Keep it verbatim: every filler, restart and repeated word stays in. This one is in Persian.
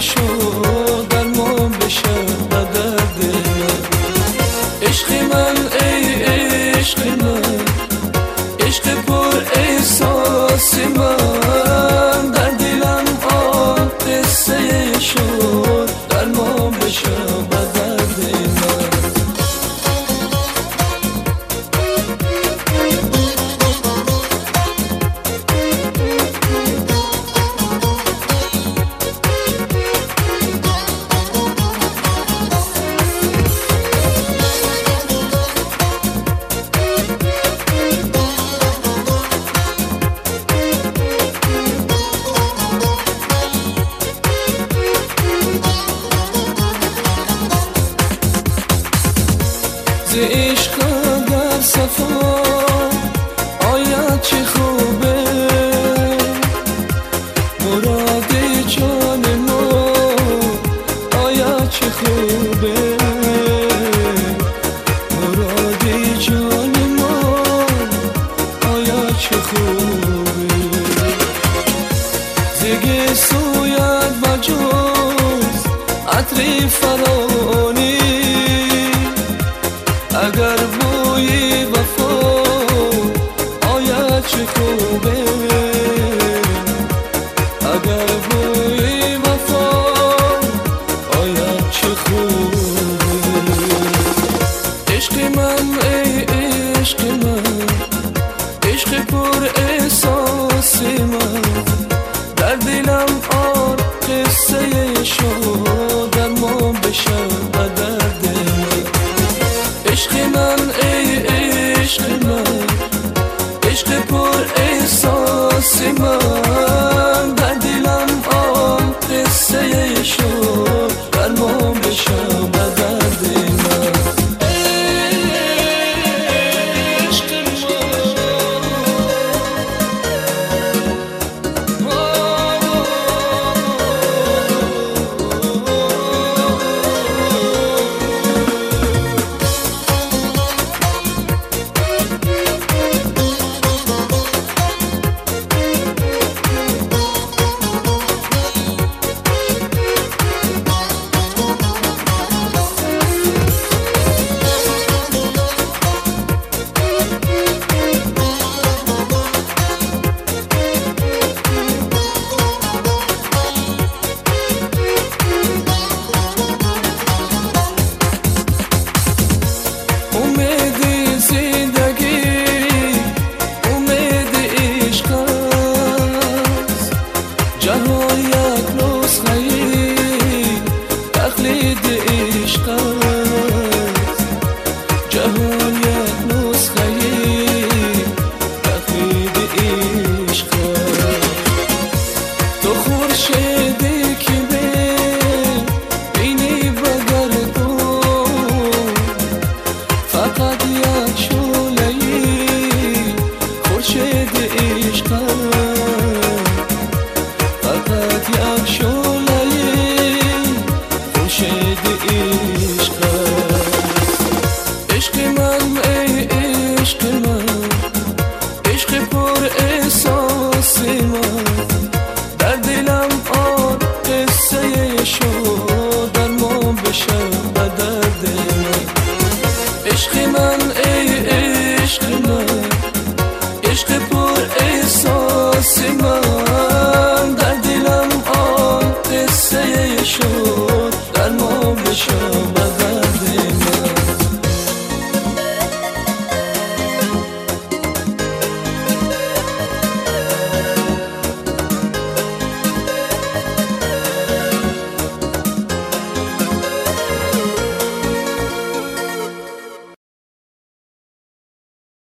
شد درمان بشه به درد من. عشق من ای عشق من، عشق پر احساس من، در دلم آن قصه شد درمان بشه به درد من. ز عشق در صفا آید چه خوبه، مراد جان ما آید چه خوبه، مراد جان ما آید چه خوبه. زگه سوید بجوز عطر فرانی، اگر بوی وفا آید چه خوبه، اگر بوی وفا آید چه خوبه. عشق من ای عشق من، عشق پر احساس من، در دلم آن قصه شد درمان بشه به درد من. عشق من ای عشق من، عشق پر احساس من، در دلم آن قصه شد درمان بشه به درد من. جهان یک نسخه تقلید عشق است، جهان یک نسخه تقلید عشق است. تو خورشیدی که بینی به گردون، فقط یک شعله خورشید عشق است، فقط یک شعله خورشید عشق است. عشق من ای عشق من، عشق پر احساس من، در دلم آن قصه شد درمان بشه به درد من. عشق من ای عشق من، عشق پر احساس من، در دلم آن قصه شد درمان بشه.